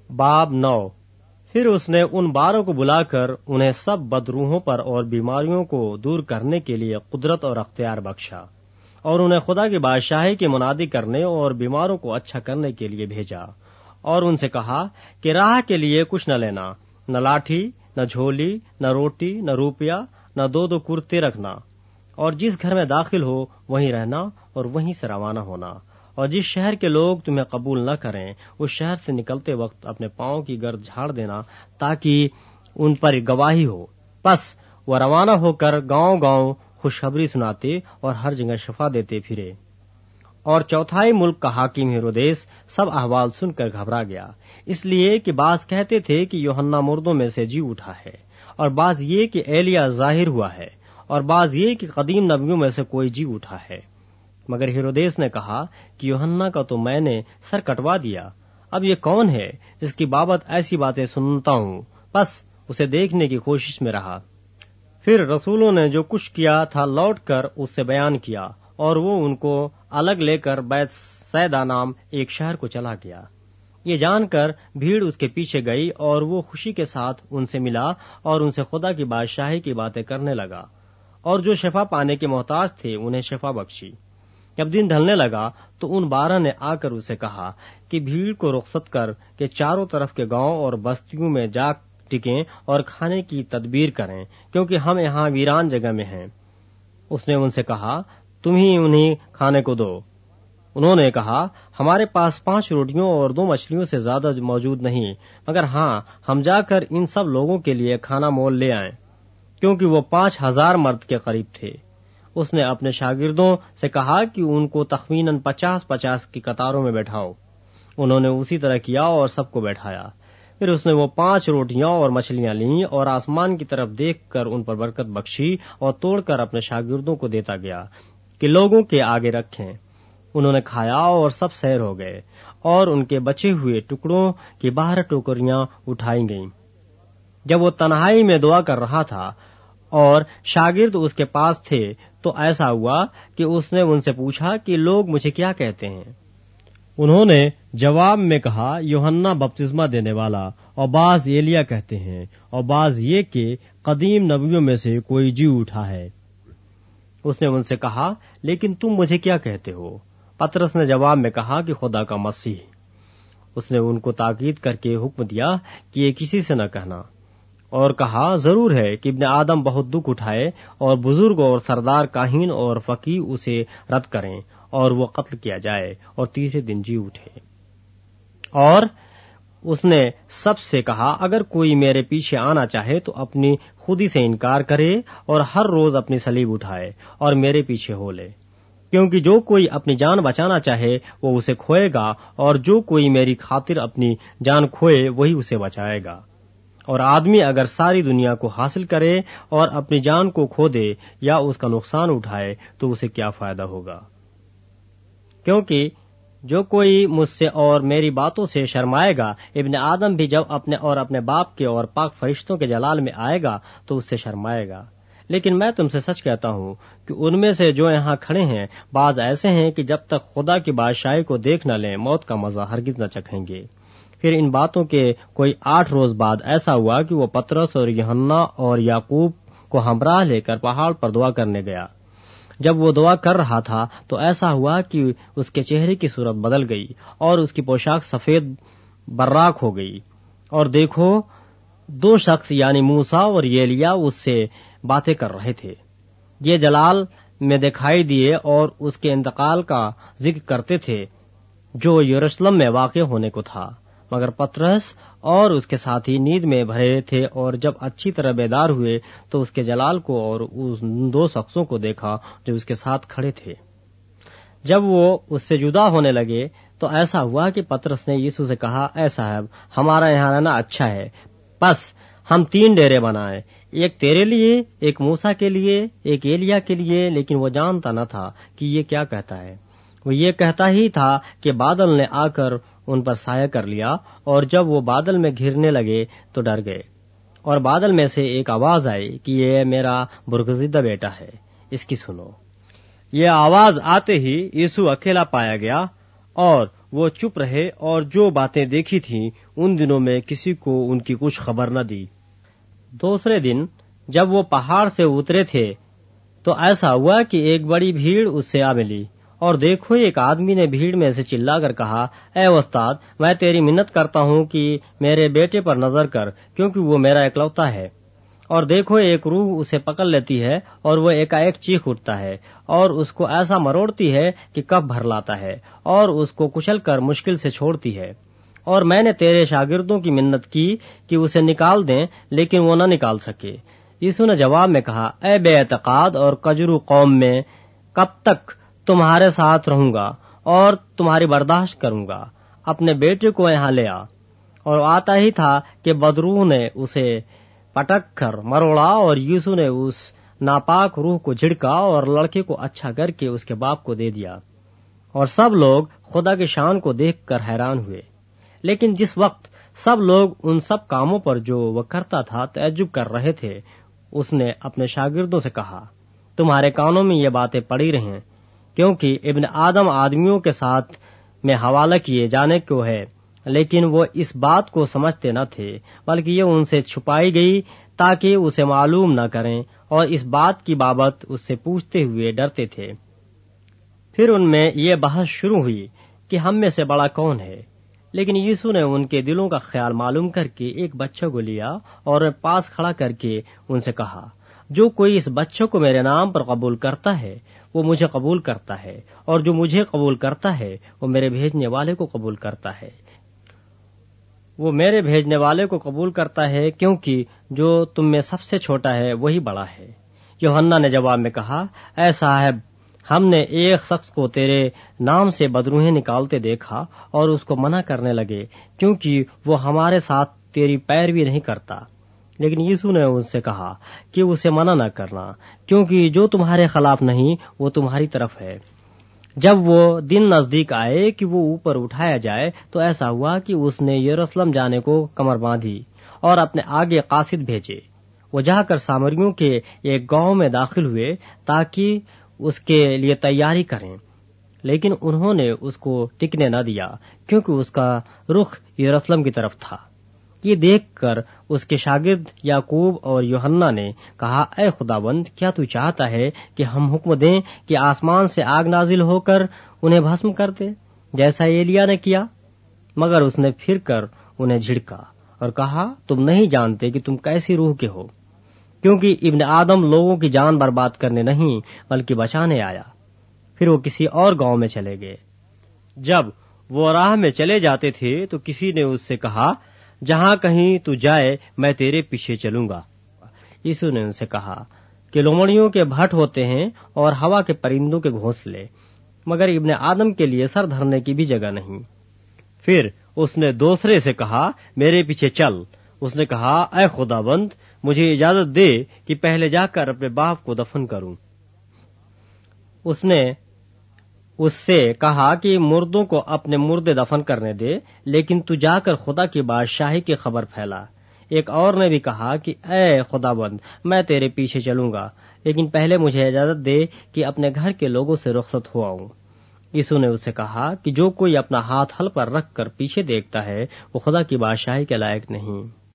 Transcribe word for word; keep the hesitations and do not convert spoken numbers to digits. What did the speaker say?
باب نو۔ پھر اس نے ان باروں کو بلا کر انہیں سب بدروحوں پر اور بیماریوں کو دور کرنے کے لیے قدرت اور اختیار بخشا، اور انہیں خدا کی بادشاہی کی منادی کرنے اور بیماروں کو اچھا کرنے کے لیے بھیجا، اور ان سے کہا کہ راہ کے لیے کچھ نہ لینا، نہ لاٹھی، نہ جھولی، نہ روٹی، نہ روپیہ، نہ دو دو کرتے رکھنا، اور جس گھر میں داخل ہو وہیں رہنا اور وہیں سے روانہ ہونا، اور جس شہر کے لوگ تمہیں قبول نہ کریں اس شہر سے نکلتے وقت اپنے پاؤں کی گرد جھاڑ دینا تاکہ ان پر گواہی ہو۔ پس وہ روانہ ہو کر گاؤں گاؤں خوشخبری سناتے اور ہر جگہ شفا دیتے پھرے۔ اور چوتھائی ملک کا حاکم ہیرودیس سب احوال سن کر گھبرا گیا، اس لیے کہ بعض کہتے تھے کہ یوحنا مردوں میں سے جی اٹھا ہے، اور بعض یہ کہ ایلیا ظاہر ہوا ہے، اور بعض یہ کہ قدیم نبیوں میں سے کوئی جی اٹھا ہے۔ مگر ہیرودیس نے کہا کہ یوحنا کا تو میں نے سر کٹوا دیا، اب یہ کون ہے جس کی بابت ایسی باتیں سنتا ہوں؟ بس اسے دیکھنے کی کوشش میں رہا۔ پھر رسولوں نے جو کچھ کیا تھا لوٹ کر اس سے بیان کیا، اور وہ ان کو الگ لے کر بیت سیدا نام ایک شہر کو چلا گیا۔ یہ جان کر بھیڑ اس کے پیچھے گئی، اور وہ خوشی کے ساتھ ان سے ملا اور ان سے خدا کی بادشاہی کی باتیں کرنے لگا، اور جو شفا پانے کے محتاج تھے انہیں شفا بخشی۔ جب دن ڈھلنے لگا تو ان بارہ نے آ کر اسے کہا کہ بھیڑ کو رخصت کر کے چاروں طرف کے گاؤں اور بستیوں میں جا ٹکیں اور کھانے کی تدبیر کریں، کیونکہ ہم یہاں ویران جگہ میں ہیں۔ اس نے ان سے کہا تم ہی انہیں کھانے کو دو۔ انہوں نے کہا ہمارے پاس پانچ روٹیوں اور دو مچھلیوں سے زیادہ موجود نہیں، مگر ہاں ہم جا کر ان سب لوگوں کے لیے کھانا مول لے آئیں، کیونکہ وہ پانچ ہزار مرد کے قریب تھے۔ اس نے اپنے شاگردوں سے کہا کہ ان کو تخمیناً پچاس پچاس کی قطاروں میں بیٹھاؤ۔ انہوں نے اسی طرح کیا اور سب کو بیٹھایا۔ پھر اس نے وہ پانچ روٹیاں اور مچھلیاں لیں اور آسمان کی طرف دیکھ کر ان پر برکت بخشی اور توڑ کر اپنے شاگردوں کو دیتا گیا کہ لوگوں کے آگے رکھیں۔ انہوں نے کھایا اور سب سیر ہو گئے، اور ان کے بچے ہوئے ٹکڑوں کی بارہ ٹوکریاں اٹھائی گئیں۔ جب وہ تنہائی میں دعا کر رہا تھا اور شاگرد اس کے پاس تھے تو ایسا ہوا کہ اس نے ان سے پوچھا کہ لوگ مجھے کیا کہتے ہیں؟ انہوں نے جواب میں کہا یوحنا بپتسمہ دینے والا، اور بعض ایلیا کہتے ہیں، اور بعض یہ کہ قدیم نبیوں میں سے کوئی جی اٹھا ہے۔ اس نے ان سے کہا لیکن تم مجھے کیا کہتے ہو؟ پطرس نے جواب میں کہا کہ خدا کا مسیح۔ اس نے ان کو تاکید کر کے حکم دیا کہ یہ کسی سے نہ کہنا، اور کہا ضرور ہے کہ ابن آدم بہت دکھ اٹھائے اور بزرگ اور سردار کاہن اور فقیہ اسے رد کریں اور وہ قتل کیا جائے اور تیسرے دن جی اٹھے۔ اور اس نے سب سے کہا اگر کوئی میرے پیچھے آنا چاہے تو اپنی خودی سے انکار کرے اور ہر روز اپنی صلیب اٹھائے اور میرے پیچھے ہو لے، کیونکہ جو کوئی اپنی جان بچانا چاہے وہ اسے کھوئے گا، اور جو کوئی میری خاطر اپنی جان کھوئے وہی اسے بچائے گا۔ اور آدمی اگر ساری دنیا کو حاصل کرے اور اپنی جان کو کھو دے یا اس کا نقصان اٹھائے تو اسے کیا فائدہ ہوگا؟ کیونکہ جو کوئی مجھ سے اور میری باتوں سے شرمائے گا، ابن آدم بھی جب اپنے اور اپنے باپ کے اور پاک فرشتوں کے جلال میں آئے گا تو اس سے شرمائے گا۔ لیکن میں تم سے سچ کہتا ہوں کہ ان میں سے جو یہاں کھڑے ہیں بعض ایسے ہیں کہ جب تک خدا کی بادشاہی کو دیکھ نہ لیں موت کا مزہ ہرگز نہ چکھیں گے۔ پھر ان باتوں کے کوئی آٹھ روز بعد ایسا ہوا کہ وہ پطرس اور یوحنا اور یعقوب کو ہمراہ لے کر پہاڑ پر دعا کرنے گیا۔ جب وہ دعا کر رہا تھا تو ایسا ہوا کہ اس کے چہرے کی صورت بدل گئی اور اس کی پوشاک سفید براق ہو گئی، اور دیکھو دو شخص یعنی موسیٰ اور ایلیا اس سے باتیں کر رہے تھے۔ یہ جلال میں دکھائی دیے اور اس کے انتقال کا ذکر کرتے تھے جو یروشلم میں واقع ہونے کو تھا، مگر پطرس اور اس کے ساتھی نیند میں بھرے تھے، اور جب اچھی طرح بیدار ہوئے تو اس کے جلال کو اور ان دو شخصوں کو دیکھا جو اس کے ساتھ کھڑے تھے۔ جب وہ اس سے جدا ہونے لگے تو ایسا ہوا کہ پطرس نے یسوع سے کہا اے صاحب ہمارا یہاں رہنا اچھا ہے، بس ہم تین ڈیرے بنائیں، ایک تیرے لیے، ایک موسیٰ کے لیے، ایک ایلیا کے لیے۔ لیکن وہ جانتا نہ تھا کہ یہ کیا کہتا ہے۔ وہ یہ کہتا ہی تھا کہ بادل نے آ کر ان پر سایہ کر لیا، اور جب وہ بادل میں گھرنے لگے تو ڈر گئے۔ اور بادل میں سے ایک آواز آئی کہ یہ میرا برگزیدہ بیٹا ہے، اس کی سنو۔ یہ آواز آتے ہی یسوع اکیلا پایا گیا اور وہ چپ رہے اور جو باتیں دیکھی تھیں ان دنوں میں کسی کو ان کی کچھ خبر نہ دی۔ دوسرے دن جب وہ پہاڑ سے اترے تھے تو ایسا ہوا کہ ایک بڑی بھیڑ اس سے آ ملی، اور دیکھو ایک آدمی نے بھیڑ میں سے چلا کر کہا، اے استاد، میں تیری منت کرتا ہوں کہ میرے بیٹے پر نظر کر، کیونکہ وہ میرا اکلوتا ہے۔ اور دیکھو ایک روح اسے پکڑ لیتی ہے اور وہ ایک ایک چیخ اٹھتا ہے اور اس کو ایسا مروڑتی ہے کہ کف بھر لاتا ہے اور اس کو کچل کر مشکل سے چھوڑتی ہے۔ اور میں نے تیرے شاگردوں کی منت کی کہ اسے نکال دیں، لیکن وہ نہ نکال سکے۔ یسوع نے جواب میں کہا، اے بے اعتقاد اور کجرو قوم میں، کب تک تمہارے ساتھ رہوں گا اور تمہاری برداشت کروں گا؟ اپنے بیٹے کو یہاں لے آ۔ اور آتا ہی تھا کہ بدروح نے اسے پٹک کر مروڑا، اور یسوع نے اس ناپاک روح کو جھڑکا اور لڑکے کو اچھا کر کے اس کے باپ کو دے دیا۔ اور سب لوگ خدا کی شان کو دیکھ کر حیران ہوئے۔ لیکن جس وقت سب لوگ ان سب کاموں پر جو وہ کرتا تھا تعجب کر رہے تھے، اس نے اپنے شاگردوں سے کہا، تمہارے کانوں میں یہ باتیں پڑی رہیں، کیونکہ ابن آدم آدمیوں کے ساتھ میں حوالہ کیے جانے کو ہے، لیکن وہ اس بات کو سمجھتے نہ تھے، بلکہ یہ ان سے چھپائی گئی تاکہ اسے معلوم نہ کریں، اور اس بات کی بابت اس سے پوچھتے ہوئے ڈرتے تھے۔ پھر ان میں یہ بحث شروع ہوئی کہ ہم میں سے بڑا کون ہے؟ لیکن یسوع نے ان کے دلوں کا خیال معلوم کر کے ایک بچہ کو لیا اور پاس کھڑا کر کے ان سے کہا، جو کوئی اس بچے کو میرے نام پر قبول کرتا ہے وہ مجھے قبول کرتا ہے، اور جو مجھے قبول کرتا ہے وہ میرے بھیجنے والے کو قبول کرتا ہے۔ وہ میرے بھیجنے والے کو قبول کرتا ہے، کیونکہ جو تم میں سب سے چھوٹا ہے وہی بڑا ہے۔ یوحنا نے جواب میں کہا، اے صاحب، ہم نے ایک شخص کو تیرے نام سے بدروہیں نکالتے دیکھا اور اس کو منع کرنے لگے، کیونکہ وہ ہمارے ساتھ تیری پیروی نہیں کرتا۔ لیکن یسوع نے ان سے کہا کہ اسے منع نہ کرنا، کیونکہ جو تمہارے خلاف نہیں وہ تمہاری طرف ہے۔ جب وہ دن نزدیک آئے کہ وہ اوپر اٹھایا جائے تو ایسا ہوا کہ اس نے یروشلم جانے کو کمر باندھی اور اپنے آگے قاصد بھیجے۔ وہ جا کر سامریوں کے ایک گاؤں میں داخل ہوئے تاکہ اس کے لیے تیاری کریں، لیکن انہوں نے اس کو ٹکنے نہ دیا، کیونکہ اس کا رخ یروشلم کی طرف تھا۔ یہ دیکھ کر اس کے شاگرد یعقوب اور یوحنا نے کہا، اے خداوند، کیا تو چاہتا ہے کہ ہم حکم دیں کہ آسمان سے آگ نازل ہو کر انہیں بھسم کر دے، جیسا ایلیا نے کیا؟ مگر اس نے پھر کر انہیں جھڑکا اور کہا، تم نہیں جانتے کہ تم کیسی روح کے ہو، کیونکہ ابن آدم لوگوں کی جان برباد کرنے نہیں بلکہ بچانے آیا۔ پھر وہ کسی اور گاؤں میں چلے گئے۔ جب وہ راہ میں چلے جاتے تھے تو کسی نے اس سے کہا، جہاں کہیں تو جائے میں تیرے پیچھے چلوں گا۔ یسوع نے ان سے کہا کہ لومڑیوں کے بھٹ ہوتے ہیں اور ہوا کے پرندوں کے گھونسلے، مگر ابن آدم کے لیے سر دھرنے کی بھی جگہ نہیں۔ پھر اس نے دوسرے سے کہا، میرے پیچھے چل۔ اس نے کہا، اے خداوند، مجھے اجازت دے کہ پہلے جا کر اپنے باپ کو دفن کروں۔ اس نے اس سے کہا کہ مردوں کو اپنے مردے دفن کرنے دے، لیکن تو جا کر خدا کی بادشاہی کی خبر پھیلا۔ ایک اور نے بھی کہا کہ اے خداوند، میں تیرے پیچھے چلوں گا، لیکن پہلے مجھے اجازت دے کہ اپنے گھر کے لوگوں سے رخصت ہو آؤں۔ یسوع نے اس سے کہا کہ جو کوئی اپنا ہاتھ ہل پر رکھ کر پیچھے دیکھتا ہے وہ خدا کی بادشاہی کے لائق نہیں۔